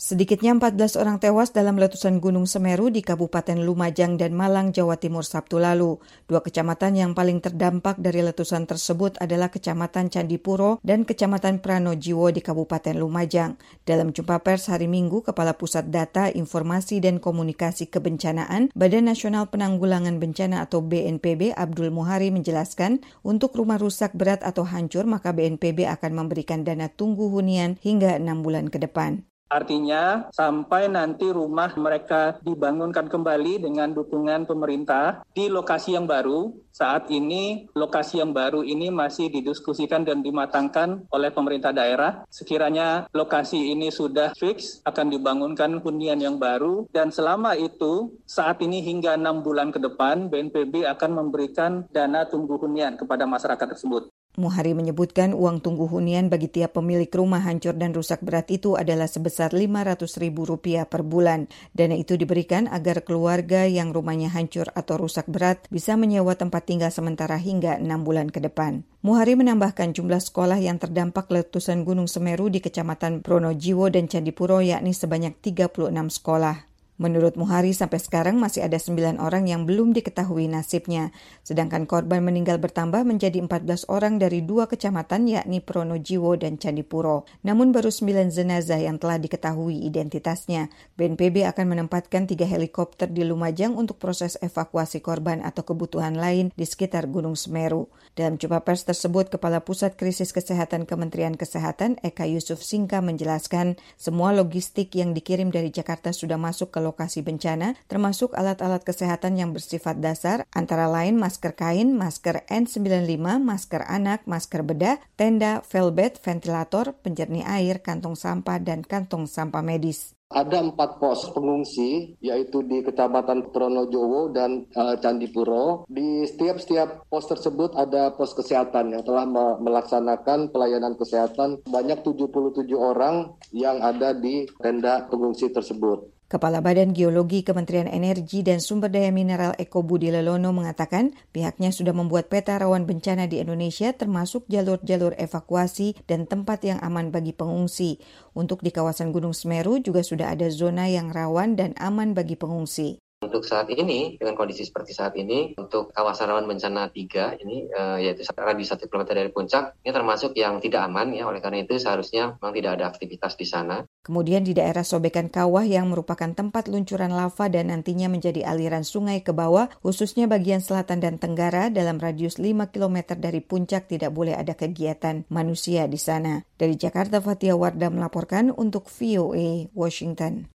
Sedikitnya 14 orang tewas dalam letusan Gunung Semeru di Kabupaten Lumajang dan Malang, Jawa Timur Sabtu lalu. Dua kecamatan yang paling terdampak dari letusan tersebut adalah Kecamatan Candipuro dan Kecamatan Pranojiwo di Kabupaten Lumajang. Dalam jumpa pers hari Minggu, Kepala Pusat Data, Informasi dan Komunikasi Kebencanaan Badan Nasional Penanggulangan Bencana atau BNPB Abdul Muhari menjelaskan, untuk rumah rusak berat atau hancur maka BNPB akan memberikan dana tunggu hunian hingga 6 bulan ke depan. Artinya sampai nanti rumah mereka dibangunkan kembali dengan dukungan pemerintah di lokasi yang baru. Saat ini lokasi yang baru ini masih didiskusikan dan dimatangkan oleh pemerintah daerah. Sekiranya lokasi ini sudah fix akan dibangunkan hunian yang baru, dan selama itu saat ini hingga 6 bulan ke depan BNPB akan memberikan dana tunggu hunian kepada masyarakat tersebut. Muhari menyebutkan uang tunggu hunian bagi tiap pemilik rumah hancur dan rusak berat itu adalah sebesar Rp500.000 per bulan. Dana itu diberikan agar keluarga yang rumahnya hancur atau rusak berat bisa menyewa tempat tinggal sementara hingga 6 bulan ke depan. Muhari menambahkan jumlah sekolah yang terdampak letusan Gunung Semeru di Kecamatan Pranojiwo dan Candipuro yakni sebanyak 36 sekolah. Menurut Muhari, sampai sekarang masih ada 9 orang yang belum diketahui nasibnya. Sedangkan korban meninggal bertambah menjadi 14 orang dari 2 kecamatan yakni Pranojiwo dan Candipuro. Namun baru 9 jenazah yang telah diketahui identitasnya. BNPB akan menempatkan 3 helikopter di Lumajang untuk proses evakuasi korban atau kebutuhan lain di sekitar Gunung Semeru. Dalam jumpa pers tersebut, Kepala Pusat Krisis Kesehatan Kementerian Kesehatan Eka Yusuf Singka menjelaskan semua logistik yang dikirim dari Jakarta sudah masuk ke lokasi bencana, termasuk alat-alat kesehatan yang bersifat dasar, antara lain masker kain, masker N95, masker anak, masker bedah, tenda, velbet, ventilator, penjernih air, kantong sampah, dan kantong sampah medis. Ada 4 pos pengungsi, yaitu di Kecamatan Pranojiwo dan Candipuro. Di setiap pos tersebut ada pos kesehatan yang telah melaksanakan pelayanan kesehatan. Banyak 77 orang yang ada di tenda pengungsi tersebut. Kepala Badan Geologi Kementerian Energi dan Sumber Daya Mineral Eko Budi Lelono mengatakan pihaknya sudah membuat peta rawan bencana di Indonesia termasuk jalur-jalur evakuasi dan tempat yang aman bagi pengungsi. Untuk di kawasan Gunung Semeru juga sudah ada zona yang rawan dan aman bagi pengungsi. Untuk saat ini, dengan kondisi seperti saat ini, untuk kawasan rawan bencana 3 ini, yaitu radius 1 km dari puncak, ini termasuk yang tidak aman, ya. Oleh karena itu seharusnya memang tidak ada aktivitas di sana. Kemudian di daerah Sobekan Kawah yang merupakan tempat luncuran lava dan nantinya menjadi aliran sungai ke bawah, khususnya bagian selatan dan tenggara, dalam radius 5 km dari puncak tidak boleh ada kegiatan manusia di sana. Dari Jakarta, Fathia Wardah melaporkan untuk VOA Washington.